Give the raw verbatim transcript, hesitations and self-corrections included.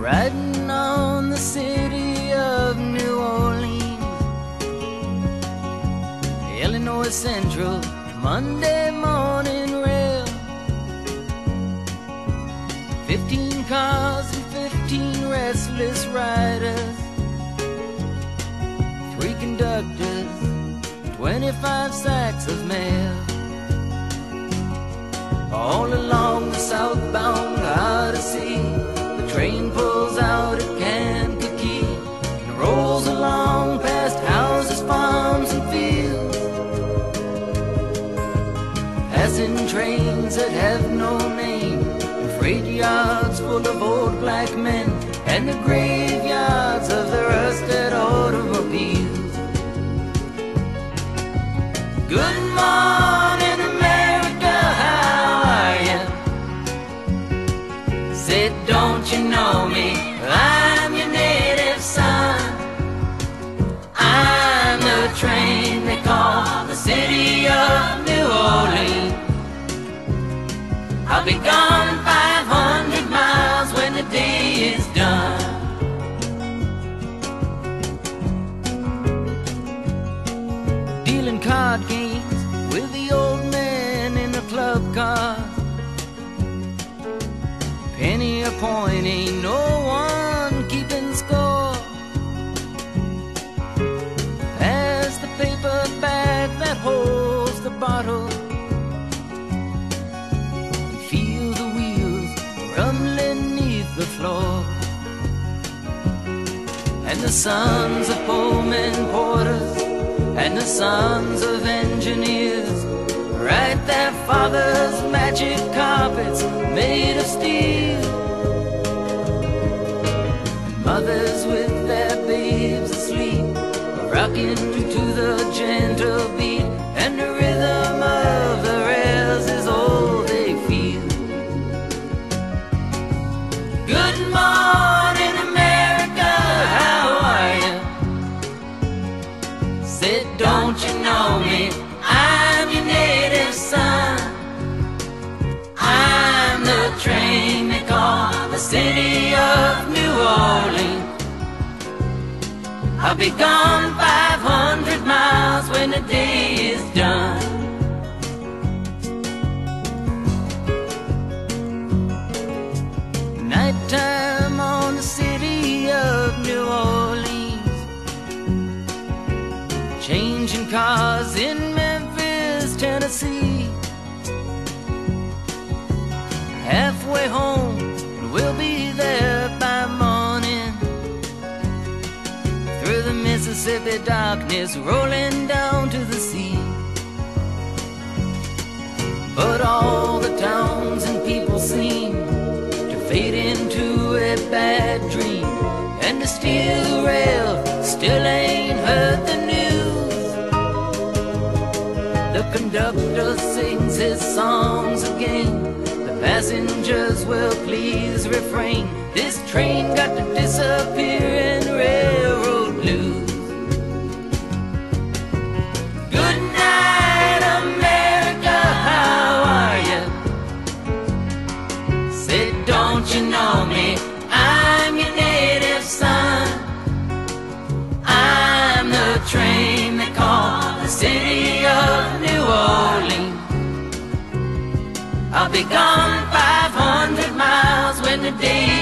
riding on the city of New Orleans. Illinois Central, Monday morning rail. Fifteen cars and fifteen restless riders. Three conductors, twenty-five sacks of mail. All along the southbound Odyssey, the train pulls out at Kankakee and rolls along past houses, farms, and fields, passing trains that have no name, and freight yards full of old black men, and the graveyards of the rusted automobiles. Good morning, America, how are you? Said, don't you know me? I'm your native son. I'm the train they call the city of New Orleans. I'll be gone five hundred miles when the day is done. Dealing card games with the old man in the club car. Penny a point, ain't no one keeping score. Pass the paper bag that holds the bottle. Feel the wheels rumbling neath the floor. And the sons of Pullman porters and the sons of engineers write their fathers' magic carpets made of steel. And mothers with their babes asleep are rocking to the gentle beat, and the rhythm of the rails is all they feel. Good morning, America, how are you? Said, don't you know me? I'm your native son. I'm the train they call the city of New Orleans. I'll be gone five hundred miles when the day is done. Nighttime on the city of New Orleans, changing cars in Memphis, Tennessee. Halfway home, and we'll be there by morning. Through the Mississippi darkness, rolling down to the sea. But all the towns and people seem to fade into a bad dream, and the steel rail still ain't heard the news. The conductor sings his songs again. The passengers will please refrain. This train got to disappear in railroad blues. Good night, America, how are you? Said, don't you know me? I'm your native son. I'm the train they call the city of New Orleans. I'll be gone five hundred miles when the day